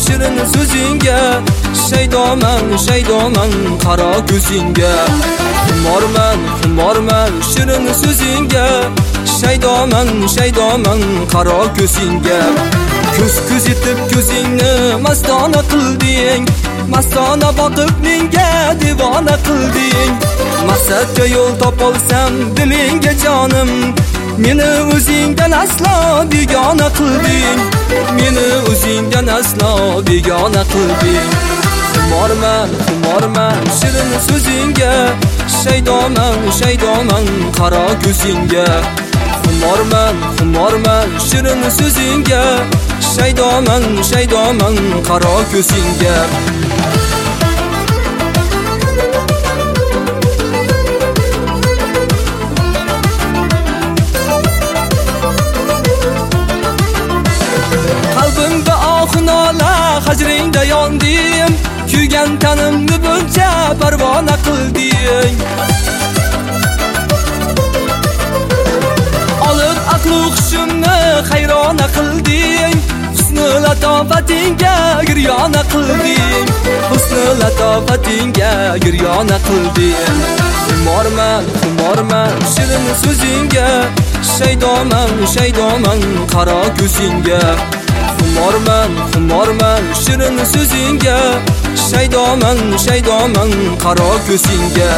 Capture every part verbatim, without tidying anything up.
shirin so'zingga, shaydoman, shaydoman qaro ko'zingga. Xumorman, xumorman shirin so'zingga, shaydoman, shaydoman qaro ko'zingga. Ko'z ko'z etib ko'zingni mastona qilding, mastona boqib menga divona qilding. Maqsadga yo'l topolsam dilingga jonim, meni o'zingdan aslo begona qilding, meni o'zingdan aslo begona qilding. Xumorman, xumorman shirin so'zingga, shaydoman, shaydoman qaro ko'zingga. Xumorman, xumorman shirin so'zingga, shaydoman, shaydoman qaro ko'zingga. Qalbimda oxinola hajringda yondim, kuygan tanimni buncha parvona qilding. Olib aql hushimni hayrona qilding, husni latofatingga giryona qilding, husni latofatingga giryona qilding. Xumorman, xumorman shirin so'zingga, shaydoman, shaydoman qaro ko'zingga. Xumorman, xumorman shirin so'zingga, shaydoman, shaydoman qaro ko'zingga.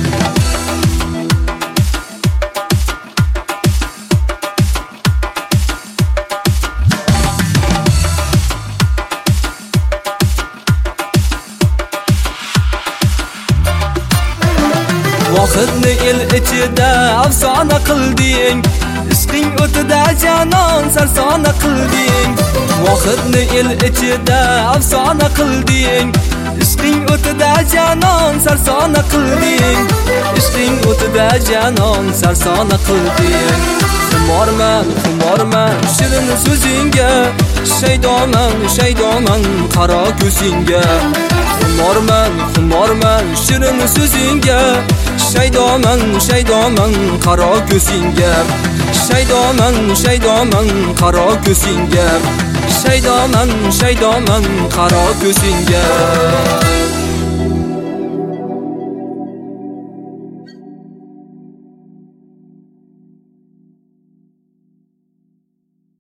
Vaqtni el ichida afsona qilding, ishqing o'tida janon sarsona qilding. Vaqtni el ichida afsona qilding, ishqing o'tida janon sarsona qilding, ishqing o'tida janon sarsona qilding. Xumorman, xumorman shirin so'zingga, shaydoman, shaydoman qaro ko'zingga. Xumorman, xumorman shirin so'zingga, shaydoman, shaydoman qaro ko'zingga. Shaydoman, shaydoman qaro ko'zingga. Shaydoman, shaydoman qaro ko'zingga.